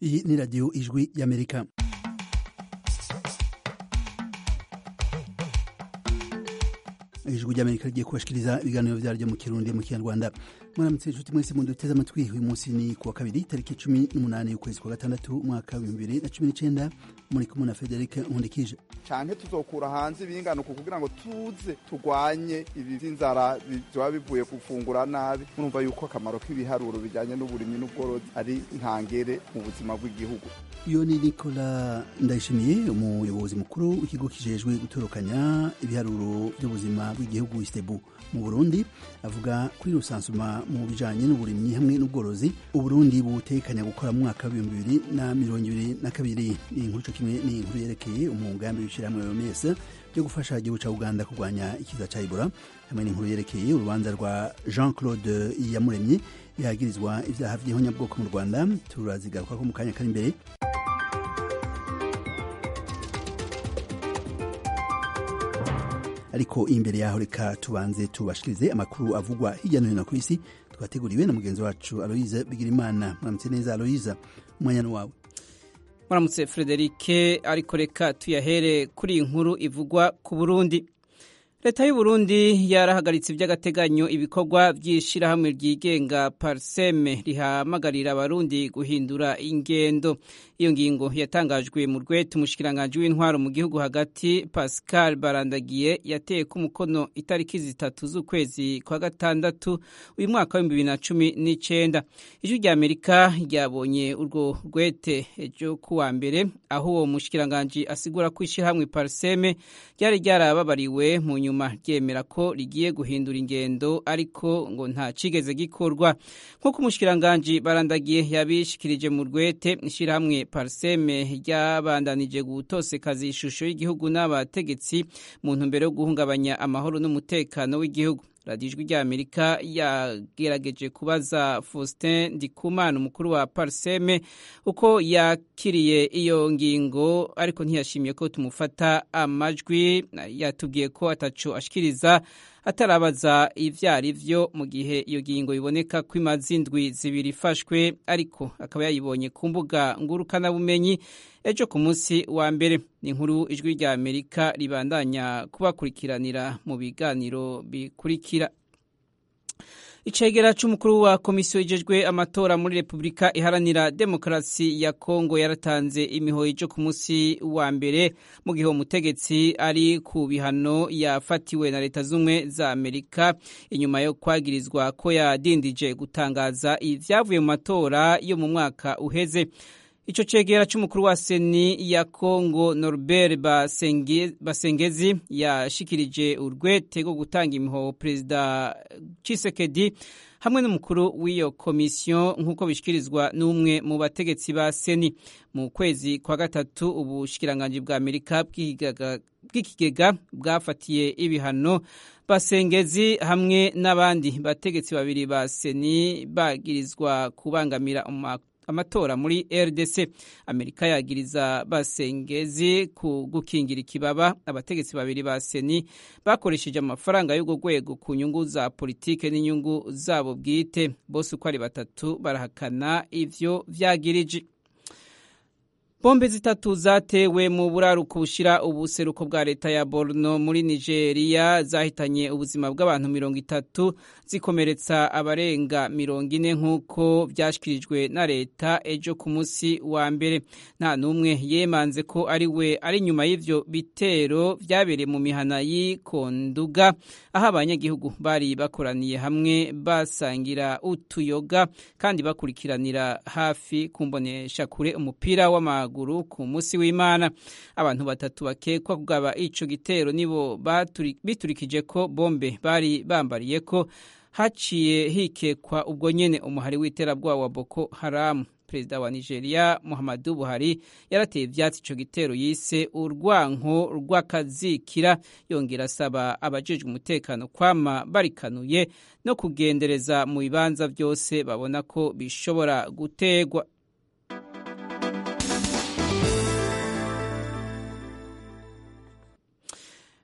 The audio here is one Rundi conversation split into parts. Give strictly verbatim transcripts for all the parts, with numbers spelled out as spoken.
Iyi ni radiyo ijwi y'Amerika. Ijwi ry'Amerika rigiye kubashikiriza ibiganiro vyaryo mu Kirundi mu Kinyarwanda. Mwaramutse inshuti mwese muduteze amatwi. Uyu munsi ni kuwa kabiri tariki cumi n'umunani y'ukwezi kwa gatandatu umwaka w'ibihumbi bibiri na cumi n'icenda. Muri kumwe na Frederic Nkundikije. Canke tuzokura hanze ibinganuko kugira ngo tuze turwanye ibi vy'inzara biba bivuye gufungura nabi. Murumva yuko akamaro k'ibiharuro bijanye n'uburimyi n'ubworozi ari ntangere mu buzima bw'igihugu. Iyo ni Nicola Ndayishimiye, umuyobozi mukuru w'ikigo kijejwe gutorokanya ibiharuro by'ubuzima bw'igihugu Istebu mu Burundi, avuga kuri rusansuma mu bijanye n'uburimyi hamwe n'ubworozi Uburundi butekanya gukora mu mwaka wa bibiri na mirongo ibiri na kabiri. Iyi nkuru cyo kimwe ni inkuru yerekeye umugambi w'ishirahamwe O M S byo gufasha igihugu ca Uganda kurwanya ikiza ca Ebola, hamwe n'inkuru yerekeye urubanza rwa Jean Claude Iyamuremye yagirizwa ivyaha vy'ihonyabwoko mu Rwanda. Turazigaruka ko mu kanya kari imbere. Ariko imbere yaho reka tubanze tubashikirize amakuru avugwa hirya no hino ku isi twateguriwe na mugenzi wacu Aloise Bigirimana. Mwaramutse neza Aloise, umwanya wawe. Mwaramutse Frederic, ariko reka tuyahere kuri inkuru ivugwa ku Burundi. Leta y'u Burundi yarahagaritse iby'agateganyo ibikorwa by'ishirahamwe ryigenga Parseme rihamagarira abarundi guhindura ingendo. Iyo ngingo yatangajwe mu rwete umushikiranganje w'intwaro mu gihugu hagati Pascal Barandagiye yateye ku mukono itariki zitatu z'ukwezi kwa gatandatu uyu mwaka wa bibiri na cumi n'icenda. Ijwi rya Amerika ryabonye urwo rwete ejo kuwa mbere, aho uwo mushikiranganje asigura ko ishirahamwe Parseme ryari ryarababariwe mu nyuma ryemera ko rigiye guhindura ingendo, ariko ngo nta cigeze gikorwa. Nk'uko umushikiranganje Barandagiye yabishikirije mu rwete, ishirahamwe Parseme ryabandanije gutosekaza ishusho y'igihugu n'abategetsi mu ntumbero yo guhungabanya amahoro n'umutekano w'igihugu. Radio Ijwi rya Amerika yagerageje kubaza Faustin Ndikumana, umukuru wa Parseme, uko yakiriye iyo ngingo, ariko ntiyashimiye ko tumufata amajwi. Yatubwiye ko ataco ashikiriza atarabaza ivyari vyo, mu gihe iyo ngingo iboneka ko imaze indwi zibiri ifashwe, ariko akaba yayibonye ku mbuga ngurukana bumenyi ejo ku munsi wa mbere. Ni inkuru Ijwi rya Amerika ribandanya kubakurikiranira mu biganiro bikurikira. Icegera c'umukuru wa komisiyo ijejwe amatora muri Republika Iharanira Demokarasi ya Kongo yaratanze imihoho ejo ku munsi wa mbere, mu gihe umutegetsi ari ku bihano yafatiwe na Leta Zumwe za Amerika inyuma yo kwagirizwa ko yadindije gutangaza ivyavuye mu matora yo mu mwaka uheze. Ico cegera c'umukuru wa Seni ya Kongo Norbert Basenge, Basengezi yashikirije urwete rwo gutanga imihoho Perezida Tshisekedi hamwe n'umukuru w'iyo komisiyo, nk'uko bishikirizwa n'umwe mu bategetsi ba Seni. Mu kwezi kwa gatatu ubushikiranganje bwa Amerika bw'ikigega bwafatiye ibihano Basengezi hamwe n'abandi bategetsi babiri ba Seni bagirizwa kubangamira umwaka amatora muri R D C. Amerika yagiriza Basengezi ku gukingira ikibaba abategetsi babiri ba Seni bakoresheje amafaranga y'ubwo rwego ku nyungu za politike n'inyungu zabo bwite. Bose uko ari batatu barahakana ivyo vyagirije. Bombe zitatu zatewe mu buraruko bushira ubuseruko bwa leta ya Borno muri Nigeria zahitanye ubuzima bw'abantu mirongo itatu, zikomeretsa abarenga mirongo ine, nk'uko vyashikirijwe na leta ejo ku munsi wa mbere. Nta numwe yemanze ko ari we ari nyuma y'ivyo bitero vyabereye mu mihana y'Ikonduga, aho abanyagihugu bari bakoraniye hamwe basangira utuyoga kandi bakurikiranira hafi kumbonesha kure umupira w'amaguru ku munsi w'Imana. Abantu batatu bakekwa kugaba ico gitero nibo biturikije ko bombe bari bambariye ko haciye hikekwa ubwo nyene umuhari w'iterabwoba wa Boko Haram. Perezida wa Nigeria Muhammadu Buhari yarateye ivyatsi ico gitero yise urwanko rw'akazikira, yongera asaba abajejwe umutekano kwama barikanuye no kugendereza mu bibanza vyose babona ko bishobora gutegwa.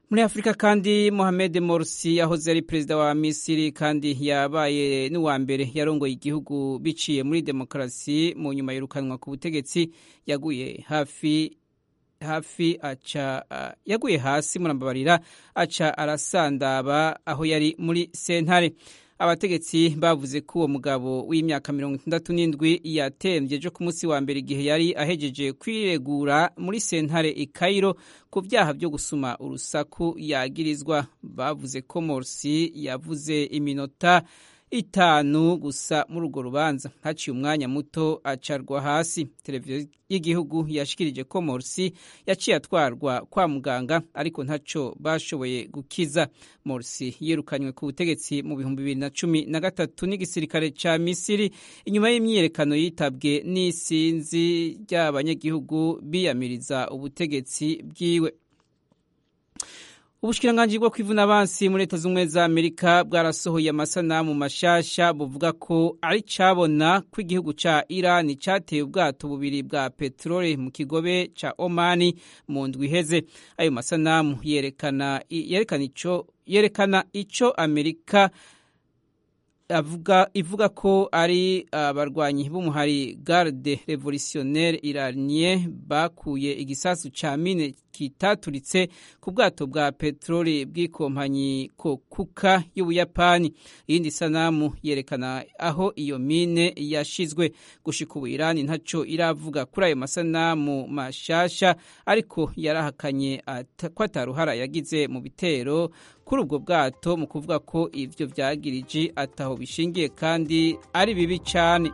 Muri Afrika kandi Mohamed Morsi yahoze ari perezida wa Misiri kandi yabaye n'uwa mbere yarongoye igihugu biciye muri demokarasi mu nyuma yirukanwa ku butegetsi yaguye hafi hafi aca uh, yaguye hasi murambabarira aca arasandaba aho yari muri sentare. Abategetsi bavuze ko uwo mugabo w'imyaka mirongo itandatu n'indwi yatemvye jo ku munsi wa mbere igihe yari ahejeje kwiregura muri sentare i Cairo ku vyaha vyo gusuma urusaku yagirizwa. Bavuze ko Morsi yavuze iminota itanu gusa muri urwo rubanza, haciye umwanya muto acarwa hasi. Televiziyo y'igihugu yashikirije ko Morsi yaciye atwarwa kwa muganga ariko ntaco bashoboye gukiza. Morsi yirukanywe ku butegetsi mu bihumbi bibiri na cumi na gatatu n'igisirikare ca Misiri inyuma y'imyiyerekano yitabwe n'isinzi ry'abanyagihugu biyamiriza ubutegetsi bwiwe. Ubushikiranganji bwo kwivuna abansi muri Leta z'Ubumwe za Amerika bwarasohoye amasanamu mashasha buvuga ko ari cabona ko igihugu ca Iran cateye ubwato bubiri bwa petrole mu kigobe ca Oman mu ndwi iheze. Ayo masanamu yerekana yerekana ico yerekana ico Amerika avuga ivuga ko ari abarwanyi uh, b'umuhari Garde Revolutionnaire Iranien bakuye igisasu ca mine kitaturitse ku bwato bwa petroli bw'ikompanyi Kokuka y'Ubuyapani. Iyindi sanamu yerekana aho iyo mine yashizwe. Gushika ubu Irani ntaco iravuga kuri ayo masanamu mashasha, ariko yarahakanye ko ataruhara yagize mu bitero kuri ubwo bwato mu kuvuga ko ivyo vyagirije ataho bishingiye kandi ari bibi cyane.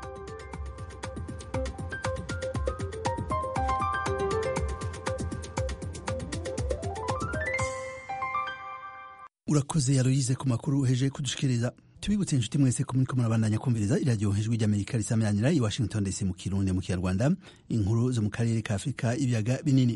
Urakoze Aloise ku makuru uheje kudushikiriza. Tubibutse inshuti mwese ko muriko murabandanya kumviriza iradiyo Ijwi ry'Amerika risamiranyira i Washington D C mu Kirundi mu Kinyarwanda, inkuru zo mu karere ka Afrika ibiyaga binini.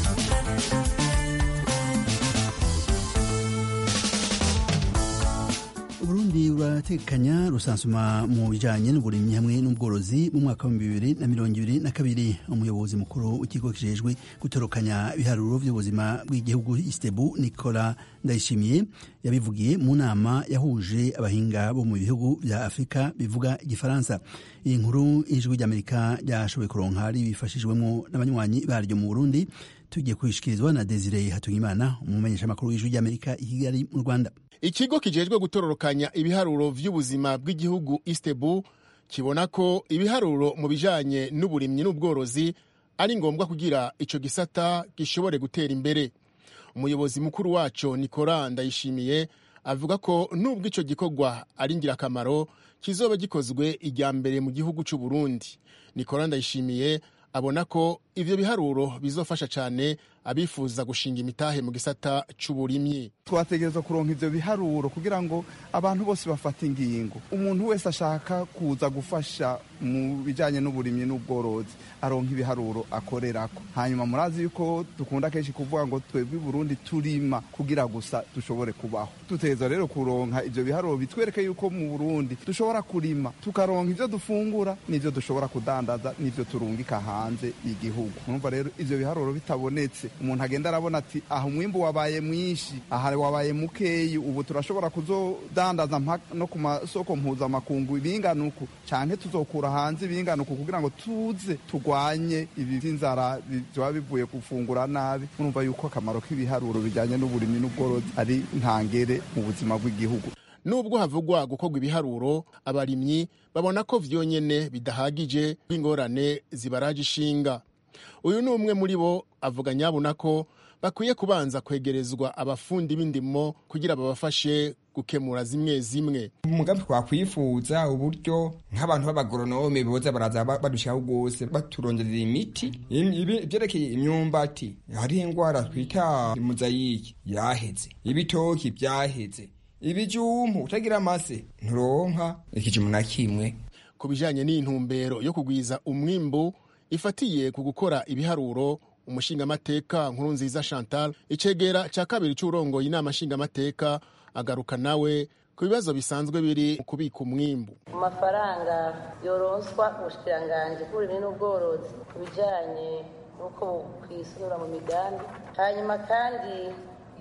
Burundi uratekanya rusansuma mu bijanye n'uburimyi hamwe n'ubworozi mu mwaka wa bibiri na mirongo ibiri na kabiri. Umuyobozi mukuru w'ikigo kijejwe gutorokanya ibiharuro by'ubuzima bw'igihugu Istebu Nicola Ndayishimiye yabivugiye mu nama yahuje abahinga bo mu bihugu vya Afrika bivuga igifaransa. Iyi nkuru Ijwi ry'Amerika ryashoboye kuronka ribifashijwemo n'abanywanyi baryo mu Burundi. Tugiye kwishikirizwa na Desire Hatungimana, umumenyesha makuru w'Ijwi ry'Amerika i Kigali mu Rwanda. Ikigo kijejwe gutororokanya ibiharuro vy'ubuzima bw'igihugu Istebu kibona ko ibiharuro mu bijanye n'uburimyi n'ubworozi ari ngombwa kugira ico gisata gishobore gutera imbere. Umuyobozi mukuru waco Nicola Ndayishimiye avuga ko nubwo ico gikorwa ari ngirakamaro kizoba gikozwe ijya mbere mu gihugu c'u Burundi. Nicola Ndayishimiye abona ko ivyo biharuro bizofasha cyane abifuza gushinga imitahe mu gisata c'uburimyi. Twategerezwa kuronka ivyo biharuro kugira ngo abantu bose bafate ingingo. Umuntu wese ashaka kuza gufasha mu bijanye n'uburimyi n'ubworozi aronka ibiharuro akorerako. Hanyuma murazi yuko dukunda kenshi kuvuga ngo twebwe i Burundi turima kugira gusa dushobore kubaho. Tuteza rero kuronka ivyo biharuro bitwereke yuko mu Burundi dushobora kurima tukaronka ivyo dufungura n'ivyo dushobora kudandaza n'ivyo turungika hanze igihugu. Numva rero ivyo biharuro bitabonetse umuntu agenda arabona ati aho umwimbu wabaye mwinshi aha wabaye mukeyi, ubu turashobora kuzodandaza no ku masoko mpuzamakungu ibinganuku canke tuzokura hanze ibinganuku kugira ngo tuze turwanye ibi vy'inzara biba bivuye gufungura nabi. Urumva yuko akamaro k'ibiharuro bijanye n'uburimyi n'ubworozi ari ntangere mu buzima bw'igihugu. Nubwo havugwa gukorwa ibiharuro, abarimyi babona ko vyonyene bidahagije b'ingorane zibaraje ishinga. Uyu ni umwe muri bo avuga nyabona ko bakwiye kubanza kwegerezwa abafundi b'indimo kugira babafashe gukemura zimwe zimwe. Umugambi twakwifuza uburyo nk'abantu b'abagoronome boza baraza badushyaho gose baturonderera imiti ibi byerekeye imyumbati, hari ingwara twita muzayiki yaheze, ibitoki byaheze, ibijumbu utagira amase nturonka ikijumu na kimwe. Ku bijanye n'intumbero yo kugwiza umwimbu ifatiye ku gukora ibiharuro, umushingamateka Nkurunziza Chantal icegera ca kabiri c'urongoye inama nshingamateka agaruka nawe ku bibazo bisanzwe biri mu kubika umwimbu. Amafaranga yoronswa ubushikiranganje bw'uburimyi n'ubworozi ku bijanye n'uko kwisura mu migambi, hanyuma kandi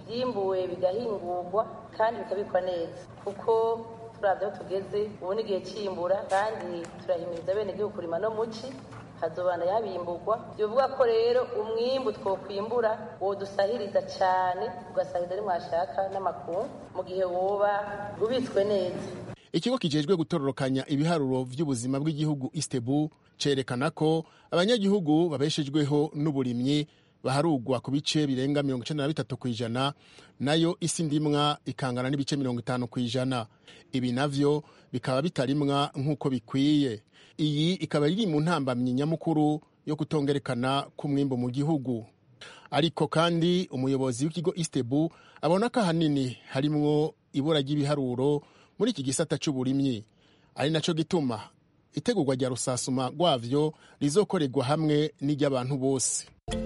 byimbuwe bigahingurwa kandi bikabikwa neza, kuko turavye aho tugeze ubu ni igihe c'imbura, kandi turahimiriza bene igihugu kurima no muci hazobana yabimburwa. Bivuga ko rero umwimbu twokwimbura wodusahiriza cyane, ugasahiriza ari mwashaka n'amakungu mu gihe woba ubitswe neza. Ikigo kijejwe gutororokanya ibiharuro vy'ubuzima bw'igihugu Istebu cerekana ko abanyagihugu babeshejweho n'uburimyi baharugwa ku bice birenga mirongo icenda na bitatu kw'ijana, nayo isi ndimwa ikangana n'ibice mirongo itanu kw'ijana. Ibi navyo bikaba bitarimwa nk'uko bikwiye. Iyi ikaba iri mu ntambamyi nyamukuru yo kutongerekana k'umwimbo mu gihugu. Ariko kandi umuyobozi w'ikigo Istebu abona ko ahanini harimwo ibura ry'ibiharuro muri iki gisata c'uburimyi, ari naco gituma itegurwa rya rusasuma rwavyo rizokorerwa hamwe n'iry'abantu bose.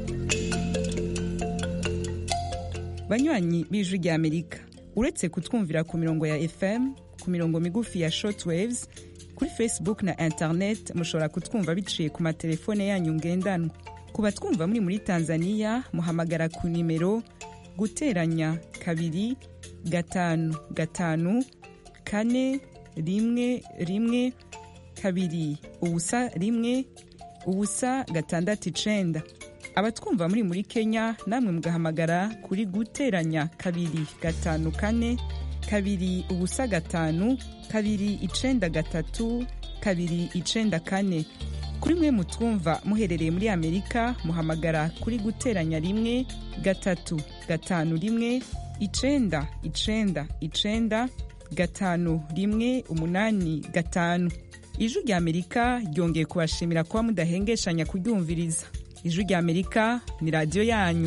Banywanyi b'Ijwi ry'Amerika, uretse kutwumvira ku mirongo ya F M, ku mirongo migufi ya shortwaves, kuri Facebook na internet mushobora kutwumva biciye ku matelefone yanyu ngendanwa. Ku batwumva muri muri Tanzania muhamagara ku nimero guteranya kabiri gatanu gatanu kane rimwe rimwe kabiri ubusa rimwe ubusa gatandatu icenda. Abatwumva muri muri Kenya namwe mugahamagara kuri guteranya kabiri gatanu kane kabiri ubusa gatanu kabiri icenda gatatu kabiri icenda kane. Kuri mwe mutwumva muherereye muri Amerika muhamagara kuri guteranya rimwe gatatu gatanu rimwe icenda icenda icenda gatanu rimwe umunani gatanu. Ijwi rya Amerika ryongeye kubashimira kuba mudahengeshanya kuryumviriza. Ijwi rya Amerika ni radio yanyu.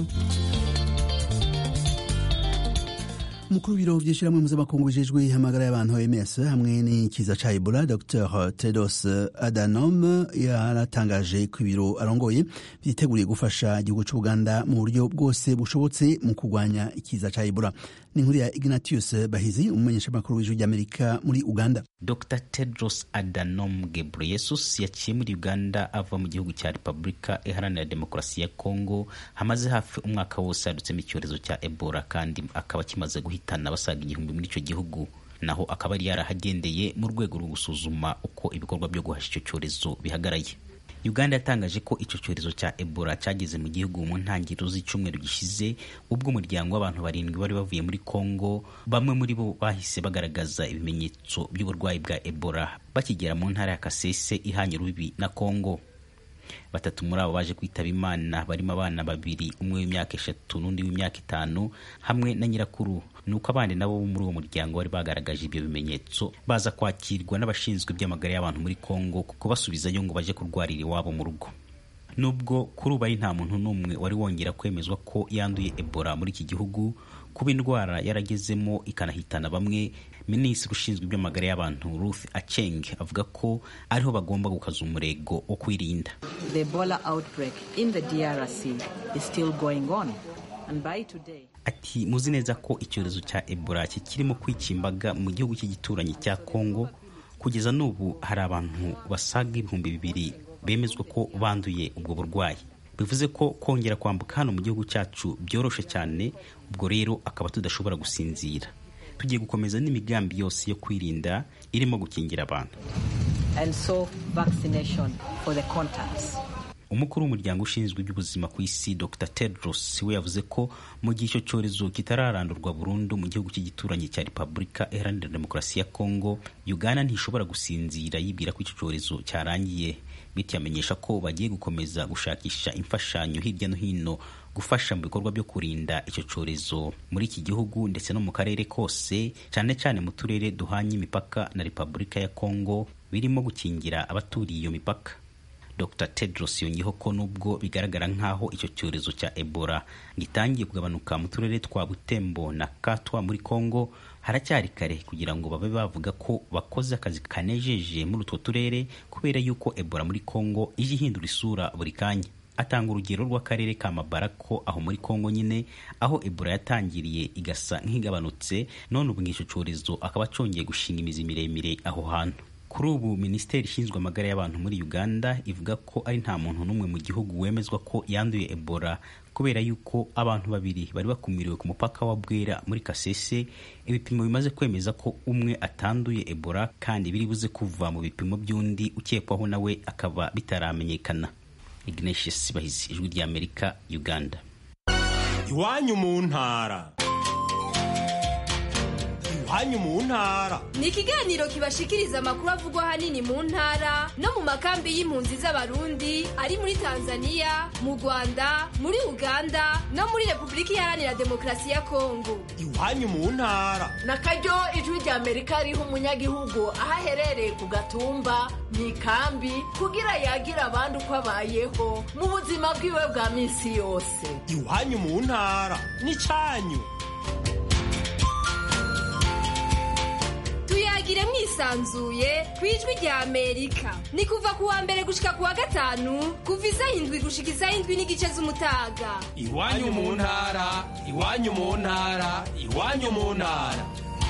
Mukuru w'ibiro vy'ishirahamwe mpuzamakungu bijejwe ihamagara y'abantu O M S hamwe n'ikiza ca Ebola, Docteur Tedros Adhanom yaratangaje ko ibiro arongoye vyiteguriye gufasha igihugu c'Uganda mu buryo bwose bushobotse mu kurwanya ikiza ca Ebola. Ni inkuru ya Ignatius Bahizi, umumenyeshamakuru w'Ijwi ry'Amerika muri Uganda. Docteur Tedros Adhanom Ghebreyesus yaciye muri Uganda ava mu gihugu cya Repubulika Iharanira Demokarasi ya Kongo hamaze hafi umwaka wose yadutsemo icyorezo cya Ebola, kandi akaba kimaze guhitana abasaga igihumbi muri icyo gihugu. Naho akaba ari yarahagendeye mu rwego rwo gusuzuma uko ibikorwa byo guhasha icyo cyorezo bihagaraye. Uganda yatangaje ko icyo cyorezo cya Ebola cyageze mu gihugu mu ntangiriro z'icyumweru gishize, ubwo umuryango w'abantu barindwi bari bavuye muri Kongo, bamwe muri bo bahise bagaragaza ibimenyetso by'uburwayi bwa Ebola bakigera mu ntara ya Kasese ihanye urubibi na Kongo. Batatu muri abo baje kwitaba Imana barimo abana babiri, umwe w'imyaka eshatu n'undi w'imyaka itanu, hamwe na nyirakuru. Nuko abandi nabo muri uwo muryango bari bagaragaje ibyo bimenyetso baza kwakirwa n'abashinzwe by'amagara y'abantu muri Kongo kuko basubizayo ngo baje kurwarira iwabo mu rugo. Nubwo kuri ubu nta muntu n'umwe wari wongera kwemezwa ko yanduye Ebola muri iki gihugu, kuba indwara yaragezemo ikanahitana bamwe, Minisitiri ushinzwe iby'amagara y'abantu Ruth Acheng avuga ko ariho bagomba gukaza umurego wo kwirinda. The Ebola outbreak in the D R C is still going on. And by today, ati muzi neza ko icyorezo cya Ebola kikirimo kwikimbaga mu gihugu cy'igituranyi cya Kongo. Kugeza n'ubu hari abantu basaga ibihumbi bibiri bemezwa ko banduye ubwo burwayi. Bivuze ko kongera kwambuka hano mu gihugu cyacu byoroshe cyane, ubwo rero akaba tudashobora gusinzira. Tugiye gukomeza n'imigambi yose yo kwirinda irimo gukingira abantu. And so vaccination for the contacts. Umukuru w'umuryango ushinzwe iby'ubuzima ku isi Docteur Tedros we yavuze ko mu gihe icyo cyorezo kitararandurwa burundu mu gihugu cy'igituranyi cya Repubulika Iharanira Demokarasi ya Kongo, Uganda ntishobora gusinzira yibwira ko icyo cyorezo cyarangiye. Bityo amenyesha ko bagiye gukomeza gushakisha imfashanyo hirya no hino gufasha mu bikorwa byo kurinda icyo cyorezo muri iki gihugu ndetse no mu karere kose, cyane cyane mu turere duhanye imipaka na Repubulika ya Kongo birimo gukingira abaturiye iyo mipaka. Docteur Tedros yongeyeho ko nubwo bigaragara nk'aho icyo cyorezo cya Ebola gitangiye kugabanuka mu turere twa Butembo na Katwa muri Kongo, haracyari kare kugira ngo babe bavuga ko bakoze akazi kanejeje muri utwo turere, kubera yuko Ebola muri Kongo ije ihindura isura buri kanya. Atanga urugero rw'akarere ka Mabarako aho muri Kongo nyine, aho Ebola yatangiriye igasa nk'igabanutse, none ubu ngicyo cyorezo akaba cyongeye gushinga imizi miremire aho hantu. Kuri ubu minisiteri ishinzwe amagara y'abantu muri Uganda ivuga ko ari nta muntu n'umwe mu gihugu wemezwa ko yanduye Ebola kubera yuko abantu babiri bari bakumiriwe ku mupaka wa Bwera muri Kasese. Ibipimo bimaze kwemeza ko umwe atanduye Ebola kandi biri buze kuva mu bipimo by'undi ukekwaho nawe akaba bitaramenyekana. Ignatius Bahizi, Ijwi ry'Amerika, Uganda. Iwanyu mu ntara. Iwanyu mu ntara ni ikiganiro kibashikiriza amakuru avugwa hanini mu ntara no mu makambi y'impunzi z'abarundi ari muri Tanzania, mu Rwanda, muri Uganda no muri Repubulika Iharanira Demokarasi ya Kongo. Iwanyu mu ntara nakaryo Ijwi ry'Amerika riha umunyagihugu aho aherereye ku gatumba mu ikambi kugira yagira abandi uko abayeho mu buzima bwiwe bwa minsi yose. Iwanyu mu ntara n'icyanyu. Tuyagire mwisanzuye kwijwi rya Amerika. Ni kuva kuwa mbere gushika kuwa gatanu kuva isaha indwi gushika isaha indwi n'igice z'umutaga. Iwanyu mu ntara, iwanyu mu ntara, iwanyu mu ntara.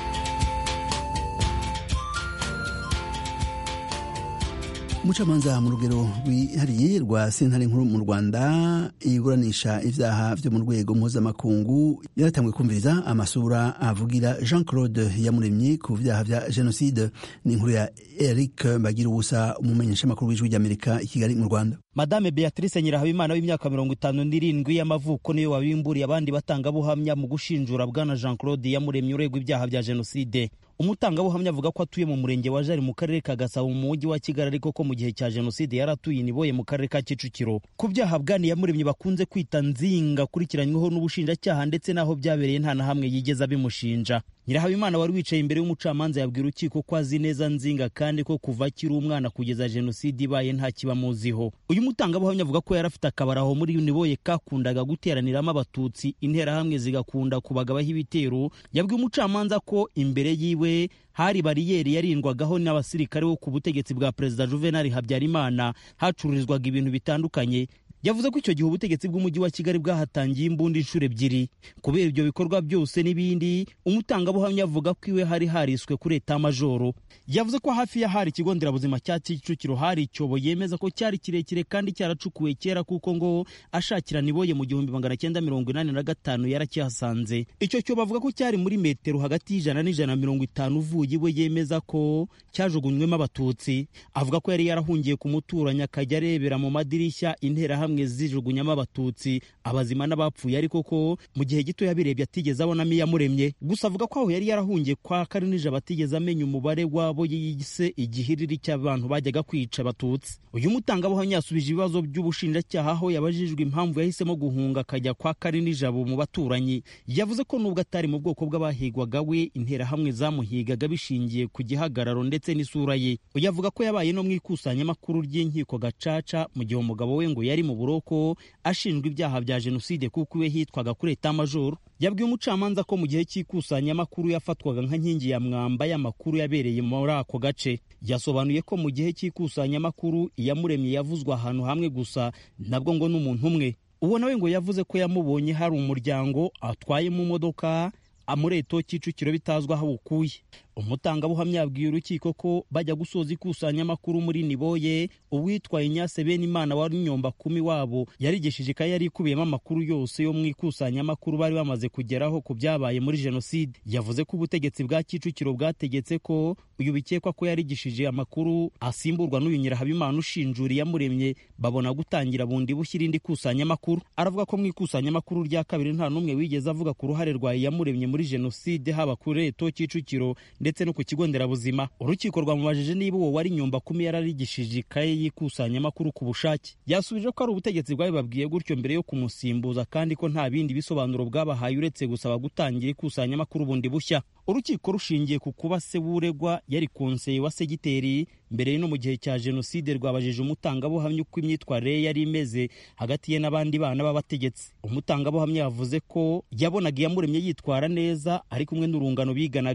Umucamanza mu rugero rwihariye rwa sentare nkuru mu Rwanda iburanisha ivyaha vyo mu rwego mpuzamakungu yaratanguye kumviriza amasura avugira Jean Claude Iyamuremye ku vyaha vya genocide. Ni inkuru ya Eric Bagiruwubusa, umumenyeshamakuru w'Ijwi ry'Amerika i Kigali mu Rwanda. Madame Beatrice Nyirahabimana w'imyaka mirongo itanu n'irindwi y'amavuko niyo wabimburiye abandi batangabuhamya mu gushinjura bwana Jean Claude Iyamuremye uregwa ibyaha vya genocide. Umutangabuhamya avuga ko atuye mu murenge wa Jari mu karere ka Gasabo mu mujyi wa Kigali, ariko ko mu gihe cya genocide yaratuye Niboye mu karere ka Kicukiro. Ku byaha bwana Iyamuremye bakunze kwita nzinga kurikiranyweho n'ubushinjacyaha ndetse naho byabereye nta na hamwe yigeze abimushinja. Nyirahabimana wari wicaye imbere y'umucamanza yabwira urukiko ko azi neza nzinga kandi ko kuva akiri umwana kugeza genocide ibaye nta kibamuziho. Uyu mutangabuhamya avuga ko yari afite akabaraho muri Niboye kakundaga guteraniramo abatutsi, interahamwe zigakunda kubagabaho ibitero. Yabwiye umucamanza ko imbere yiwe hari bariyeri yarindwagaho n'abasirikare bo ku butegetsi bwa Perezida Juvenal Habyarimana, hacururizwaga ibintu bitandukanye. Yavuze ko icyo gihe ubutegetsi bw'umujyi wa Kigali bwahatangiye imbunda inshuro ebyiri. Kubera ibyo bikorwa byose n'ibindi, umutangabuhamya avuga ko iwe hari hariswe kuri eta majoro. Yavuze ko hafi ya hari ikigo nderabuzima cya Kicukiro hari icyobo yemeza ko cyari kirekire kandi cyaracukuwe kera, kuko ngo ashakira Niboye mu gihumbi magana cyenda mirongo inani na gatanu yarakihasanze. Icyo cyobo avuga ko cyari muri metero hagati y'ijana n'ijana mirongo itanu uvuye iwe, yemeza ko cyajugunywemo abatutsi. Avuga ko yari yarahungiye ku muturanyi akajya arebera mu madirishya intera hamwe zijugunyamo abatutsi, abazima n'abapfuye, ariko ko mu gihe gito yabirebye atigeze abonamo Iyamuremye. Gusa avuga ko aho yari yarahungiye kwa Karinija batigeze amenya umubare wabo yise igihiriri cy'abantu bajyaga kwica abatutsi. Uyu mutangabuhamya yasubije ibibazo by'ubushinjacyaha aho yabajijwe impamvu yahisemo guhunga akajya kwa Karinija mu baturanyi. Yavuze ko nubwo atari mu bwoko bw'abahigwaga we, intera hamwe zamuhigaga bishingiye ku gihagararo ndetse n'isura ye. Uyu avuga ko yabaye no mu ikusanyamakuru ry'inkiko gacaca mu gihe umugabo we ngo yari mu buroko ashinjwa ibyaha bya genocide kuko iwe hitwaga kuri eta majoro. Yabwiye umucamanza ko mu gihe cy'ikusanyamakuru yafatwaga nka nkingi ya mwamba y'amakuru yabereye muri ako gace. Yasobanuye ko mu gihe cy'ikusanyamakuru Iyamuremye yavuzwe ahantu hamwe gusa, nabwo ngo n'umuntu umwe. Uwo nawe ngo yavuze ko yamubonye hari umuryango atwaye mu modoka amureto Kicukiro bitazwa aho ukuye. Umutangabuhamya yabwiye urukiko ko bajya gusoza ikusanyamakuru muri Niboye, uwitwa Inyase Benimana wari nyomba kumi wabo yarigishije ko yari ikubiyemo amakuru yose yo mu ikusanyamakuru bari bamaze kugeraho ku byabaye muri genocide. Yavuze ko ubutegetsi bwa Kicukiro bwategetse ko uyu bikekwa ko yarigishije amakuru asimburwa n'uyu Nyirahabimana ushinjura Iyamuremye, babona gutangira bundi bushyira indi kusanyamakuru. Aravuga ko mu ikusanyamakuru rya kabiri nta n'umwe wigeze avuga ku ruhare rwa Iyamuremye muri genocide, haba kuri Reto Kicukiro ndetse no ku kigo nderabuzima. Urukiko rwamubajije niba uwo wari nyomba kumi yararigishije ikaye y'ikusanya-makuru ku bushake. Yasubije ko ari ubutegetsi bwabibabwiye gutyo mbere yo kumusimbuza kandi ko nta bindi bisobanuro bwabahaye uretse gusaba gutangira ikusanya-makuru bundi bushya. Urukiko rushingiye ku kuba se wuregwa yari konseye wa segiteri mbere no mu gihe cya genocide, rwabajije umutangabuhamya uko imyitwarire yari imeze hagati ye n'abandi bana b'abategetsi. Umutangabuhamya yavuze ko yabonaga Iyamuremye yitwara neza ari kumwe n'urungano biganaga.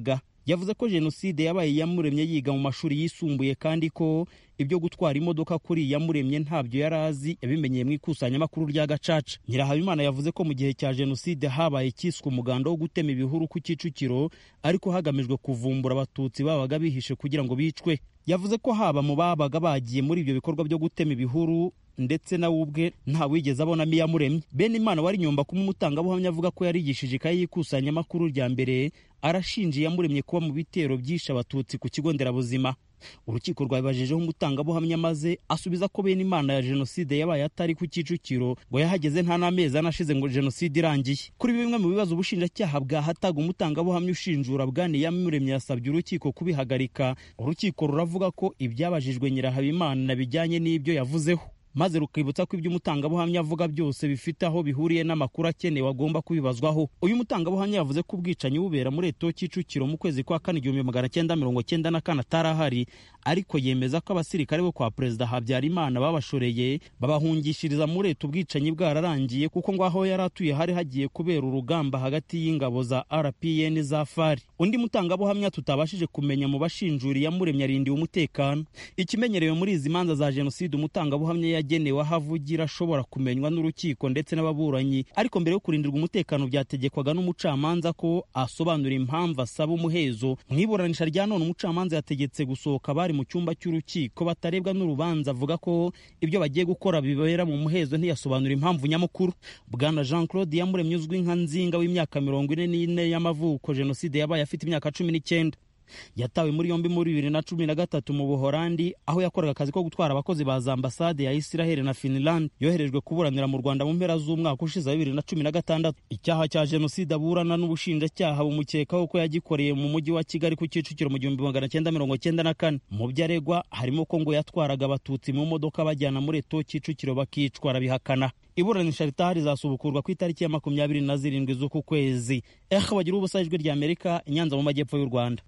yavuze ko jenoside yabaye iyamuremye yiga mu mashuri yisumbuye kandi ko ibyo gutwara imodoka kuri iyamuremye ntabyo yari azi, yabimenyeye mu ikusanyamakuru rya Gacaca. Nyirahabimana yavuze ko mu gihe cya jenoside habaye ikiswe umuganda wo gutema ibihuru ku Kicukiro, ariko hagamijwe kuvumbura abatutsi babaga bihishe kugira ngo bicwe. Yavuze ko haba mu babaga bagiye muri ibyo bikorwa byo gutema ibihuru ndetse nawe ubwe nta wigeze abonamo iyamuremye. Benimana wari Nyumba kuma umutangabuhamya avuga ko yarigishije ikayi y'ikusanya-makuru rya mbere, arashinja iyamuremye kuba mu bitero byishe abatutsi ku kigo nderabuzima. Urukiko rwabibajijeho umutangabuhamya maze asubiza ko Benimana ya jenoside yabaye atari ku Kicukiro ngo yahageze nta n'amezi anashize ngo jenoside irangiye. Kuri bimwe mu bibazo ubushinjacyaha bwahataga umutangabuhamya ushinjura bwana Iyamuremye yasabye urukiko kubihagarika. Urukiko ruravuga ko ibyabajijwe Nyirahabimana bijyanye n'ibyo yavuzeho, maze rukibutsa ko ibyo umutangabuhamya avuga byose bifite aho bihuriye n'amakuru akenewe agomba kubibazwaho. Uyu mutangabuhamya yavuze ko ubwicanyi bubera muri Eto Kicukiro mu kwezi kwa kane igihumbi magana cyenda mirongo cyenda na kane atarahari, ariko yemeza ko abasirikare bo kwa Perezida Habyarimana babashoreye babahungishiriza muri Eto ubwicanyi bwararangiye, kuko ngo aho yari atuye hari hagiye kubera urugamba hagati y'ingabo za R P N za F A R. Undi mutangabuhamya tutabashije kumenya mu bashinjura Iyamuremye arindiwe umutekano. Ikimenyerewe muri izi manza za jenoside, umutangabuhamya yagenewe aho avugira ashobora kumenywa n'urukiko ndetse n'ababuranyi, ariko mbere yo kurindirwa umutekano byategekwaga n'umucamanza ko asobanura impamvu asaba umuhezo. Mu iburanisha rya none umucamanza yategetse gusohoka bari mu cyumba cy'urukiko batarebwa n'urubanza, avuga ko ibyo bagiye gukora bibera mu muhezo, ntiyasobanura impamvu nyamukuru. Bwana Jean Claude Iyamuremye uzwi nka Nzinga w'imyaka mirongo ine n'ine y'amavuko, jenoside yabaye afite imyaka cumi n'icyenda. Yatawe muri yombi muri bibiri na cumi na gatatu mu Buholandi, aho yakoraga akazi ko gutwara abakozi ba za ambasade ya Israel na Finland. Yoherejwe kuburanira mu Rwanda mu mpera z'umwaka ushize wa bibiri na cumi na gatandatu. Icyaha cya jenoside aburana n'ubushinjacyaha bumukekaho ko yagikoreye mu mujyi wa Kigali ku Kicukiro mu gihumbi magana cyenda mirongo cyenda na kane. Mu byo aregwa harimo ko ngo yatwaraga abatutsi mu modoka bajyana muri Eto Kicukiro bakicwa, arabihakana. Iburanisha ritaha rizasubukurwa ku itariki ya makumyabiri na zirindwi z'uku kwezi. Eh bagira ubusa ijwi rya Amerika, Nyanza mu majyepfo y'u Rwanda.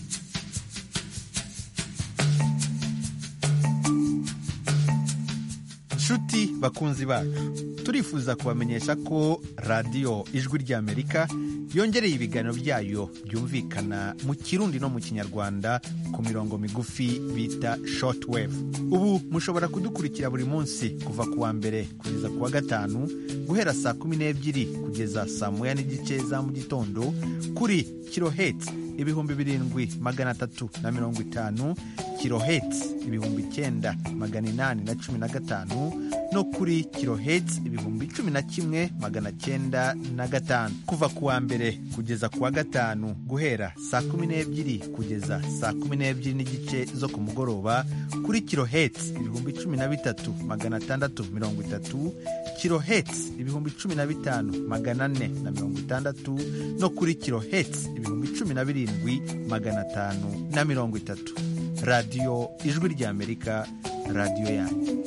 Nshuti bakunzi bacu, turifuza kubamenyesha ko radiyo Ijwi ry'Amerika yongereye ibiganiro byayo byumvikana mu Kirundi no mu Kinyarwanda ku mirongo migufi bita shortwave. Ubu mushobora kudukurikira buri munsi kuva ku wa mbere kugeza ku wa gatanu guhera saa kumi n'ebyiri kugeza saa moya n'igice za mu gitondo kuri kilohertz ibihumbi birindwi magana atatu na mirongo itanu, kilohertz ibihumbi icyenda magana inani na cumi na gatanu no kuri kilohertz ibihumbi cumi na kimwe magana cyenda na gatanu. Kuva ku wa mbere kugeza ku wa gatanu guhera saa kumi n'ebyiri kugeza saa kumi n'ebyiri n'igice zo ku mugoroba kuri kilohertz ibihumbi cumi na bitatu magana atandatu mirongo itatu, kilohertz ibihumbi cumi na bitanu magana ane na mirongo itandatu no kuri kilohertz ibihumbi cumi na birindwi magana atanu na mirongo itatu. Radiyo Ijwi ry'Amerika, radiyo yanyu.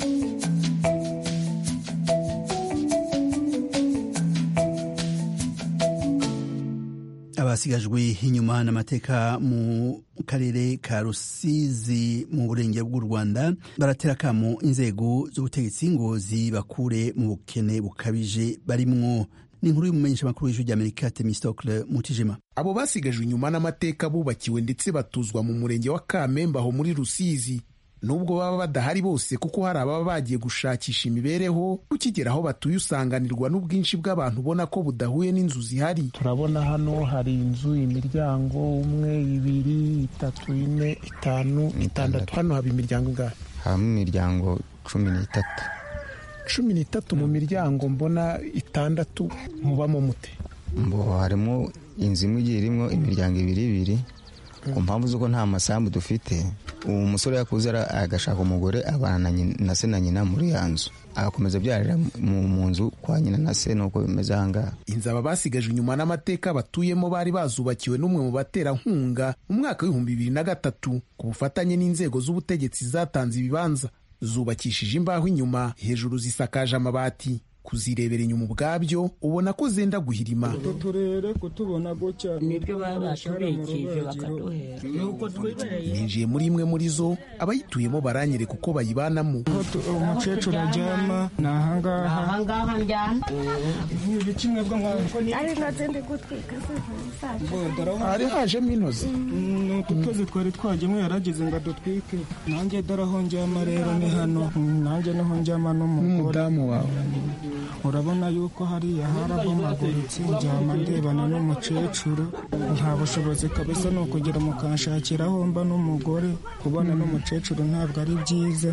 abasigajwe inyuma n'amateka mu karere ka Rusizi mu burengero bw'u Rwanda baratera akamo inzego z'ubutegetsi ngo zibakure mu bukene bukabije barimwo. Ni inkuru y'umumenyesha makuru w'Ijwi ry'Amerika Temistocle Mutijima. Abo basigajwe inyuma n'amateka bubakiwe ndetse batuzwa mu murenge wa Kamembe aho muri Rusizi, nubwo baba badahari bose kuko hari ababa bagiye gushakisha imibereho, ukigera aho batuye usanganirwa n'ubwinshi bw'abantu ubona ko budahuye n'inzu zihari. Turabona hano hari inzu, imiryango umwe, ibiri, itatu, ine, itanu, itandatu. Hano haba imiryango ingahe? Habamo imiryango cumi n'itatu. cumi n'itatu mu miryango, mbona itandatu mubamo mute? Mbo harimo inzu imwe igiye irimo imiryango ibiri ibiri. Ku mpamvu z'uko nta masambu dufite, uwo musore yakuze agashaka umugore abana na se na nyina muri ya nzu, agakomeza byarira mu nzu kwa nyina na se, nuko bimeze ahangaha. Inzu aba basigajwe inyuma n'amateka batuyemo bari bazubakiwe n'umwe mu baterankunga mu mwaka w'ibihumbi bibiri na gatatu ku bufatanye n'inzego z'ubutegetsi zatanze ibibanza. Zubakishije imbaho inyuma, hejuru zisakaje amabati. kuzirebera inyuma ubwabyo ubona ko zenda guhirima. turere kutubona gutya nibyo babatubikije bakaduhera nuko twibereye. Ninjiye muri imwe muri zo, abayituyemo baranyereka uko bayibanamo. Umukecuru aryama ni ahangaha ahangaha njyana ibi kimwe bwo mwanko ari nzende gutwika hari hajemo intozi. ni ututozi twari twajyemo yarageze ngo adutwike. nanjye daraho njyama rero ni hano, nanjye niho njyama n'umudamu wawe. urabona yuko hariya harabomaguritse, njyama ndebana n'umukecuru. nta bushobozi kabisa ni ukugera mukanshakira aho mba n'umugore. kubona n'umukecuru ntabwo ari byiza.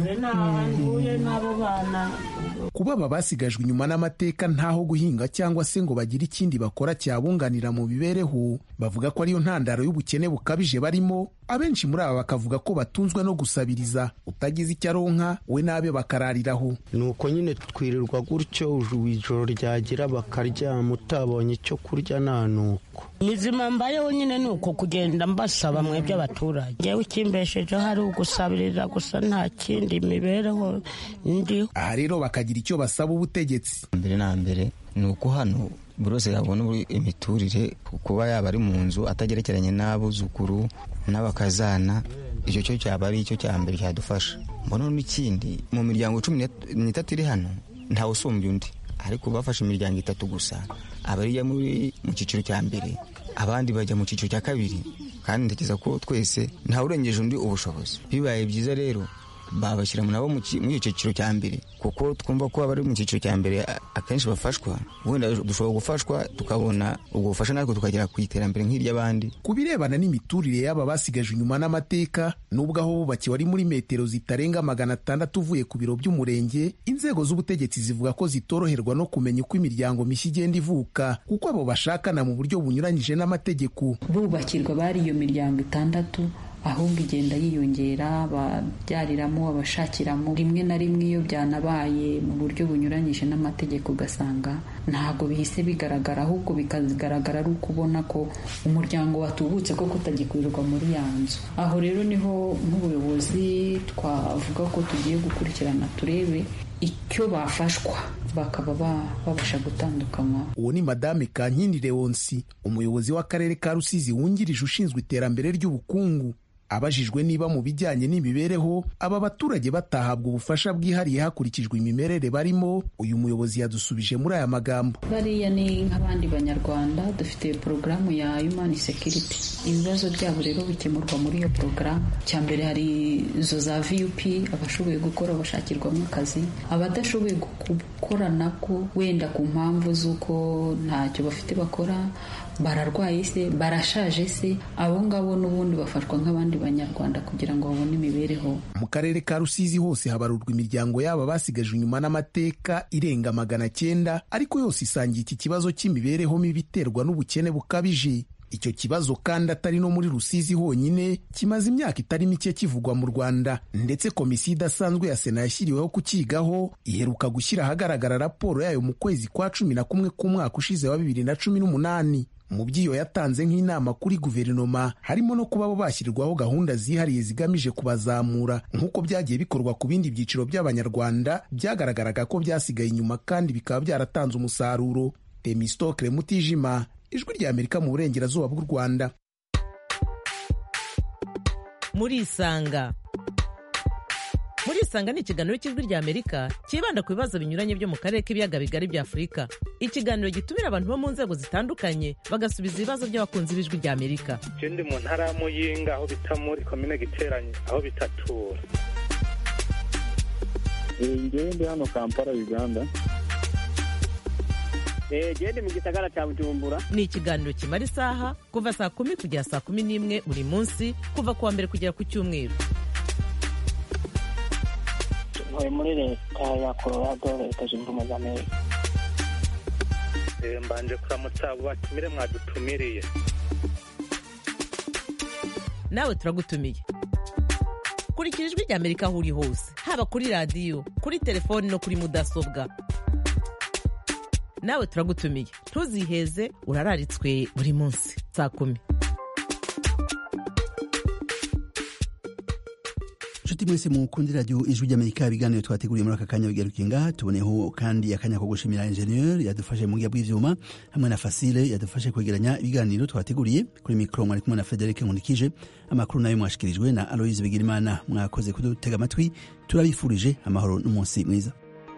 Kuba aba basigajwe inyuma n'amateka ntaho guhinga cyangwa se ngo bagire ikindi bakora cyabunganira mu mibereho, bavuga ko ariyo ntandaro y'ubukene bukabije barimo. Abenshi muri aba bakavuga ko batunzwe no gusabiriza, utagize icyo aronka we nabe bakarariraho. nuko nyine twirirwa gutyo, ijoro ryagira bakaryama, utabonye icyo kurya nta nuko. Mizima mbayeho nyine nuko kugenda mbasaba mwebwe abaturage. Yewe ikimbeshejeho hari ugusabiriza gusa, nta kindi mibereho ndiho. Aha rero bakagira icyo basaba ubutegetsi. Mbere na mbere ni uko hano buri wese yabona imiturire, kuba yaba ari mu nzu atagerekeranye n'abuzukuru n'abakazana. Icyo cyo cyaba ari icyo cya mbere cyadufasha. Mbona n'ikindi, mu miryango cumi n'itatu iri hano ntawe usumbya undi, ariko bafashe imiryango itatu gusa, abariya muri mu cyiciro cya mbere, abandi bajya mu cyiciro cya kabiri, kandi ntekereza ko twese ntawe urengeje undi ubushobozi. Bibaye byiza rero babashyira nabo mu cyiciro cya mbere, kuko twumva ko abari mu cyiciro cya mbere akenshi bafashwa. Wenda dushobora gufashwa tukabona ubwo bufasha, natwe tukagera ku iterambere nk'iry'abandi. Ku birebana n'imiturire y'aba basigajwe inyuma n'amateka, nubwo aho bubakiwe ari muri metero zitarenga magana atandatu uvuye ku biro by'umurenge, inzego z'ubutegetsi zivuga ko zitoroherwa no kumenya uko imiryango mishya igenda ivuka, kuko abo bashakana mu buryo bunyuranyije n'amategeko. Bubakirwa bari iyo miryango itandatu, ahubwo igenda yiyongera, babyariramo, abashakiramo. Rimwe na rimwe iyo byanabaye mu buryo bunyuranyije n'amategeko, ugasanga ntabwo bihise bigaragara, ahubwo bikagaragara ari uko ubona ko umuryango watubutse ko kutagikurirwa muri ya nzu. Aho rero niho nk'ubuyobozi twavuga ko tugiye gukurikirana, turebe icyo bafashwa bakaba babasha gutandukanywa. Uwo ni Madame Kankindi Leonsi, umuyobozi w'akarere ka Rusizi wungirije ushinzwe iterambere ry'ubukungu. Abajijwe niba mu bijyanye n'imibereho aba baturage batahabwa ubufasha bwihariye hakurikijwe imimerere barimo, uyu muyobozi yadusubije muri aya magambo. Bariya ni nk'abandi banyarwanda, dufite porogaramu ya Human Security. Ibibazo byabo rero bikemurwa muri iyo porogaramu. Cya mbere hari izo za V U P, abashoboye gukora bashakirwamo akazi, abadashoboye gukora nako wenda ku mpamvu z'uko ntacyo bafite bakora, bararwaye se, barashaje se, abo ngabo n'ubundi bafashwa nk'abandi banyarwanda kugira ngo babone imibereho. Mu karere ka Rusizi hose habarurwa imiryango yaba basigajwe inyuma n'amateka irenga magana cyenda, ariko yose isangiye iki kibazo cy'imibereho mibi iterwa n'ubukene bukabije. Icyo kibazo kandi atari no muri Rusizi honyine, kimaze imyaka itari mike kivugwa mu Rwanda, ndetse komisiyo idasanzwe ya Sena yashyiriweho kukigaho iheruka gushyira ahagaragara raporo yayo mu kwezi kwa cumi na kumwe k'umwaka ushize wa bibiri na cumi n'umunani. Mu byiyo yatanze nk'inama kuri guverinoma harimo no kuba bo bashyirirwaho gahunda zihariye zigamije kubazamura, nk'uko byagiye bikorwa ku bindi byiciro by'abanyarwanda byagaragaraga ko byasigaye inyuma kandi bikaba byaratanze umusaruro. Temistokle Mutijima, Ijwi ry'Amerika mu burengerazuba bw'u Rwanda. Muri Isanga. Muri Isanga ni ikiganiro cy'Ijwi ry'Amerika kibanda ku bibazo binyuranye byo mu karere k'ibiyaga bigari bya Afurika. Ikiganiro gitumira abantu bo mu nzego zitandukanye bagasubiza ibibazo by'abakunzi b'Ijwi ry'Amerika. Je ndi mu ntara ya Muyinga, aho bita muri komine Giteranye, aho bita Tura. Ngewe ndi hano Kampala, Uganda. Gende mu gisagara cya Bujumbura. Ni ikiganiro kimara isaha kuva saa kumi kugera saa kumi n'imwe buri munsi, kuva kuwa mbere kugera ku Cyumweru. Ntuye muri leta ya Colorado, leta zunze ubumwe za Amerika. Mbanje kuramutsa abo batumire mwadutumiriye. Nawe turagutumiye. Kurikira Ijwi ry'Amerika aho uri hose, haba kuri radiyo, kuri telefoni no kuri mudasobwa. Nawe turagutumiye, ntuziheze, urararitswe buri munsi saa kumi. nshuti mwese mukundi radio ijwi ry'Amerika, ibiganiro twateguriye muri aka kanya bigarukiye ngaha. Tuboneho kandi akanya ko gushimira ingenieur yadufashe mu gihe bw'ivyuma hamwe na Fasile yadufashe kwegeranya ibiganiro twateguriye. Kuri mikro mwari kumwe na Frederic Nkundikije, amakuru nayo mwashikirijwe na Aloise Bigirimana. Mwakoze kudutega amatwi, turabifurije amahoro n'umunsi mwiza.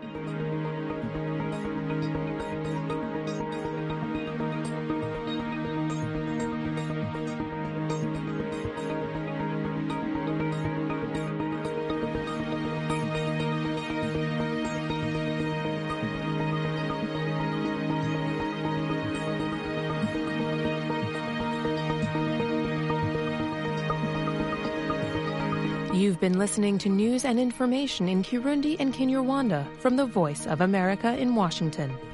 You've been listening to news and information in Kirundi and Kinyarwanda from the Voice of America in Washington.